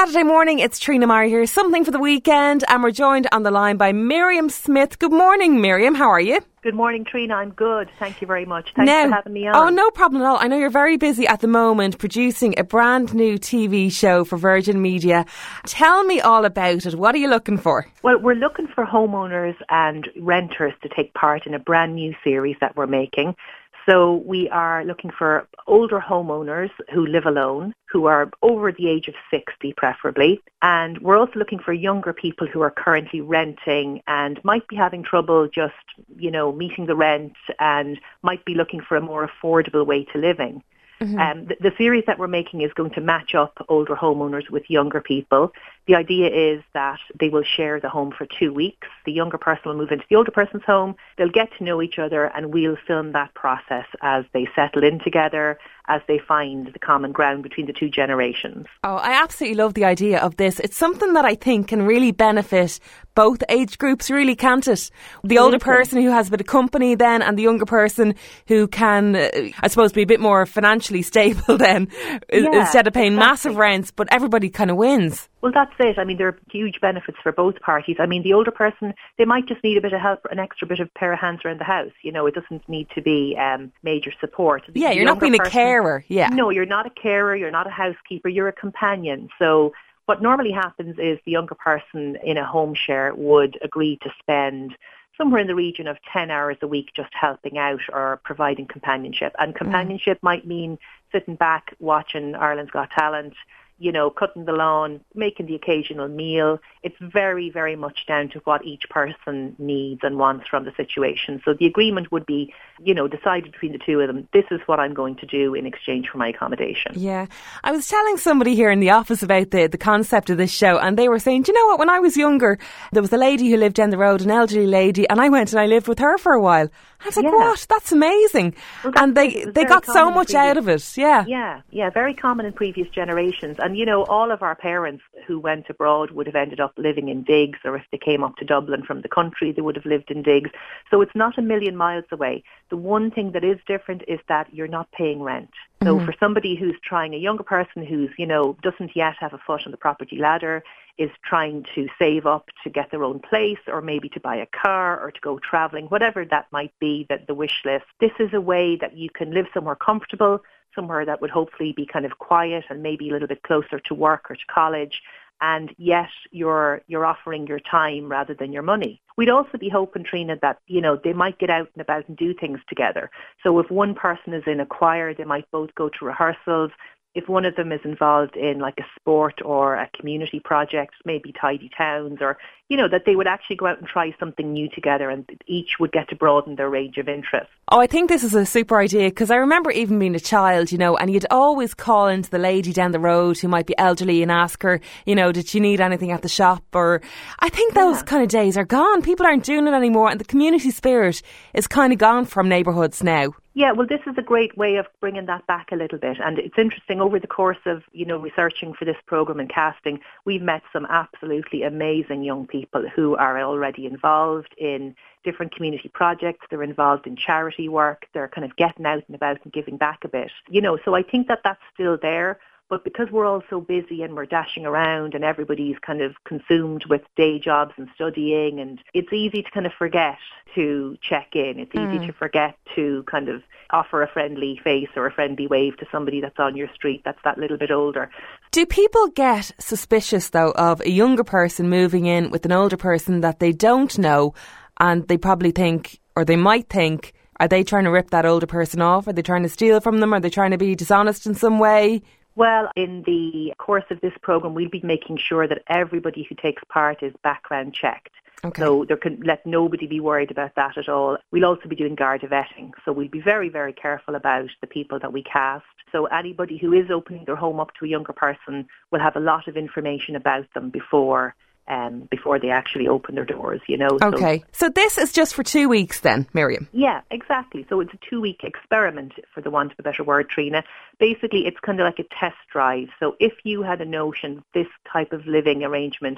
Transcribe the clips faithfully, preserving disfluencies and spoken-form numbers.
Saturday morning, it's Trina Murray here, something for the weekend, and we're joined on the line by Miriam Smith. Good morning, Miriam. How are you? Good morning, Trina. I'm good. Thank you very much. Thanks now, for having me on. Oh, no problem at all. I know you're very busy at the moment producing a brand new T V show for Virgin Media. Tell me all about it. What are you looking for? Well, we're looking for homeowners and renters to take part in a brand new series that we're making. So we are looking for older homeowners who live alone, who are over the age of sixty preferably. And we're also looking for younger people who are currently renting and might be having trouble just, you know, meeting the rent and might be looking for a more affordable way to living. Mm-hmm. Um, the, the series that we're making is going to match up older homeowners with younger people. The idea is that they will share the home for two weeks. The younger person will move into the older person's home. They'll get to know each other, and we'll film that process as they settle in together, as they find the common ground between the two generations. Oh, I absolutely love the idea of this. It's something that I think can really benefit both age groups, really, can't it? The older person who has a bit of company then, and the younger person who can, uh, I suppose, be a bit more financially stable then, yeah, instead of paying exactly. massive rents, but everybody kind of wins. Well, that's it. I mean, there are huge benefits for both parties. I mean, the older person, they might just need a bit of help, an extra bit of pair of hands around the house. You know, it doesn't need to be um, major support. The, yeah, the you're not being person, a carer. Yeah. No, you're not a carer. You're not a housekeeper. You're a companion. So what normally happens is the younger person in a home share would agree to spend somewhere in the region of ten hours a week just helping out or providing companionship. And companionship mm. might mean sitting back watching Ireland's Got Talent, you know, cutting the lawn, making the occasional meal. It's very, very much down to what each person needs and wants from the situation. So the agreement would be, you know, decided between the two of them. This is what I'm going to do in exchange for my accommodation. Yeah. I was telling somebody here in the office about the, the concept of this show, and they were saying, do you know what, when I was younger, there was a lady who lived down the road, an elderly lady, and I went and I lived with her for a while. I was like, yeah. what? That's amazing. Well, that's and they, they got so much previous, out of it. Yeah. Yeah. Yeah. Very common in previous generations. And, you know, all of our parents who went abroad would have ended up living in digs, or if they came up to Dublin from the country, they would have lived in digs. So it's not a million miles away. The one thing that is different is that you're not paying rent. So mm-hmm. for somebody who's trying, a younger person who's, you know, doesn't yet have a foot on the property ladder, is trying to save up to get their own place, or maybe to buy a car or to go travelling, whatever that might be, that the wish list. This is a way that you can live somewhere comfortable, somewhere that would hopefully be kind of quiet and maybe a little bit closer to work or to college, and yet you're you're offering your time rather than your money. We'd also be hoping, Trina, that, you know, they might get out and about and do things together. So if one person is in a choir, they might both go to rehearsals. If one of them is involved in like a sport or a community project, maybe Tidy Towns, or, you know, that they would actually go out and try something new together, and each would get to broaden their range of interests. Oh, I think this is a super idea, because I remember even being a child, you know, and you'd always call into the lady down the road who might be elderly and ask her, you know, did you need anything at the shop? Or I think those yeah. kind of days are gone. People aren't doing it anymore, and the community spirit is kind of gone from neighbourhoods now. Yeah, well, this is a great way of bringing that back a little bit. And it's interesting, over the course of, you know, researching for this programme and casting, we've met some absolutely amazing young people who are already involved in different community projects. They're involved in charity work. They're kind of getting out and about and giving back a bit. You know, so I think that that's still there. But because we're all so busy and we're dashing around and everybody's kind of consumed with day jobs and studying, and it's easy to kind of forget to check in. It's easy mm. to forget to kind of offer a friendly face or a friendly wave to somebody that's on your street that's that little bit older. Do people get suspicious, though, of a younger person moving in with an older person that they don't know, and they probably think, or they might think, are they trying to rip that older person off? Are they trying to steal from them? Are they trying to be dishonest in some way? Well, in the course of this programme, we'll be making sure that everybody who takes part is background checked. Okay. So there can let nobody be worried about that at all. We'll also be doing Garda vetting. So we'll be very, very careful about the people that we cast. So anybody who is opening their home up to a younger person will have a lot of information about them before Um, before they actually open their doors, you know. Okay. So, so this is just for two weeks then, Miriam? Yeah, exactly. So it's a two-week experiment, for the want of a better word, Trina. Basically, it's kind of like a test drive. So if you had a notion this type of living arrangement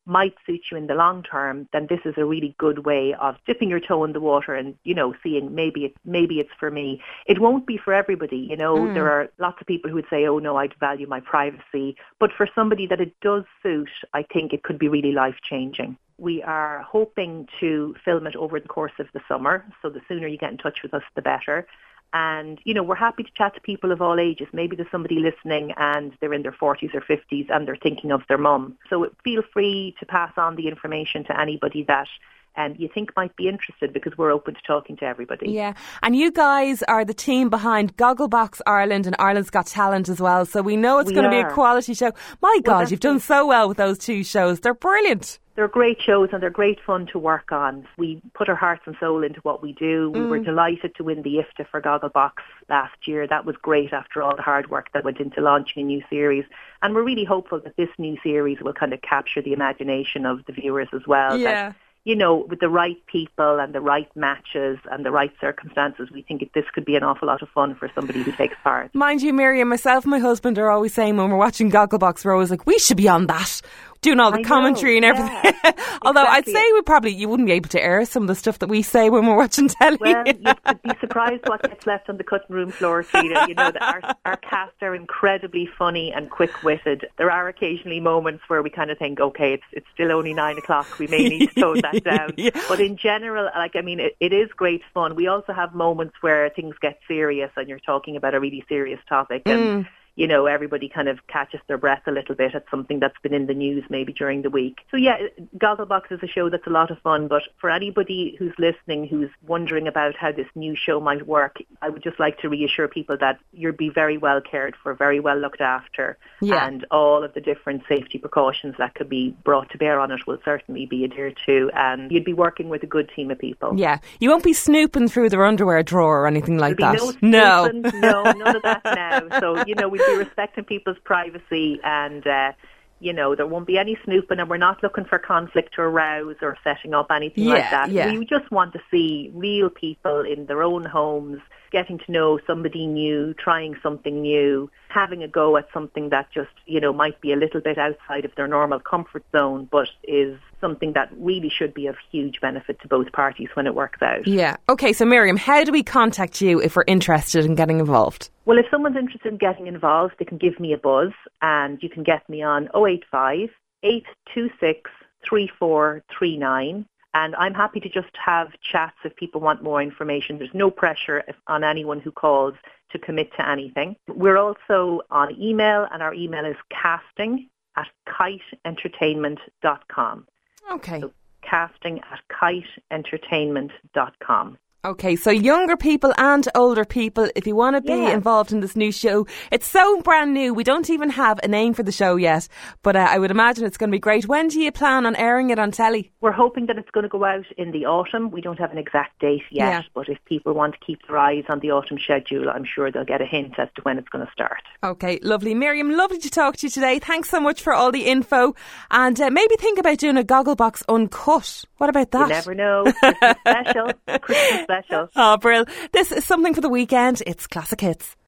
might suit you in the long term, then this is a really good way of dipping your toe in the water and, you know, seeing maybe it, maybe it's for me. It won't be for everybody. You know, mm. there are lots of people who would say, oh, no, I'd value my privacy. But for somebody that it does suit, I think it could be really life-changing. We are hoping to film it over the course of the summer, so the sooner you get in touch with us, the better. And, you know, we're happy to chat to people of all ages. Maybe there's somebody listening and they're in their forties or fifties and they're thinking of their mum. So feel free to pass on the information to anybody that um, you think might be interested, because we're open to talking to everybody. Yeah. And you guys are the team behind Gogglebox Ireland and Ireland's Got Talent as well. So we know it's we going to be a quality show. My God, well, you've done so well with those two shows. They're brilliant. They're great shows and they're great fun to work on. We put our hearts and soul into what we do. We mm. were delighted to win the I F T A for Gogglebox last year. That was great after all the hard work that went into launching a new series. And we're really hopeful that this new series will kind of capture the imagination of the viewers as well. Yeah. That, you know, with the right people and the right matches and the right circumstances, we think this could be an awful lot of fun for somebody who takes part. Mind you, Miriam, myself and my husband are always saying when we're watching Gogglebox, we're always like, we should be on that, doing all the I commentary know, and everything. Yeah, Although exactly. I'd say we probably, you wouldn't be able to air some of the stuff that we say when we're watching telly. Well, you'd be surprised what gets left on the cutting room floor, Frida. You know, our, our cast are incredibly funny and quick-witted. There are occasionally moments where we kind of think, okay, it's it's still only nine o'clock, we may need to tone that down. Yeah. But in general, like, I mean, it, it is great fun. We also have moments where things get serious and you're talking about a really serious topic and mm. you know, everybody kind of catches their breath a little bit at something that's been in the news maybe during the week. So yeah, Gogglebox is a show that's a lot of fun, but for anybody who's listening who's wondering about how this new show might work, I would just like to reassure people that you'll be very well cared for, very well looked after, yeah. and all of the different safety precautions that could be brought to bear on it will certainly be adhered to, and you'd be working with a good team of people. Yeah, you won't be snooping through their underwear drawer or anything like There'll that. Be no, snooping, no, no, none of that now. So, you know, we be respecting people's privacy and, uh, you know, there won't be any snooping and we're not looking for conflict or rows or setting up anything yeah, like that. Yeah. We just want to see real people in their own homes, getting to know somebody new, trying something new, having a go at something that just, you know, might be a little bit outside of their normal comfort zone, but is something that really should be of huge benefit to both parties when it works out. Yeah. Okay, so Miriam, how do we contact you if we're interested in getting involved? Well, if someone's interested in getting involved, they can give me a buzz and you can get me on oh eight five, eight two six, three four three nine. And I'm happy to just have chats if people want more information. There's no pressure if, on anyone who calls to commit to anything. We're also on email, and our email is casting at kite entertainment dot com. Okay. So casting at kite entertainment dot com. Okay, so younger people and older people, if you want to be yeah. involved in this new show, it's so brand new. We don't even have a name for the show yet, but uh, I would imagine it's going to be great. When do you plan on airing it on telly? We're hoping that it's going to go out in the autumn. We don't have an exact date yet, yeah. but if people want to keep their eyes on the autumn schedule, I'm sure they'll get a hint as to when it's going to start. Okay, lovely. Miriam, lovely to talk to you today. Thanks so much for all the info. And uh, maybe think about doing a Gogglebox Uncut. What about that? You never know. Christmas special. Christmas special. Oh, Brill. This is something for the weekend. It's Classic Hits.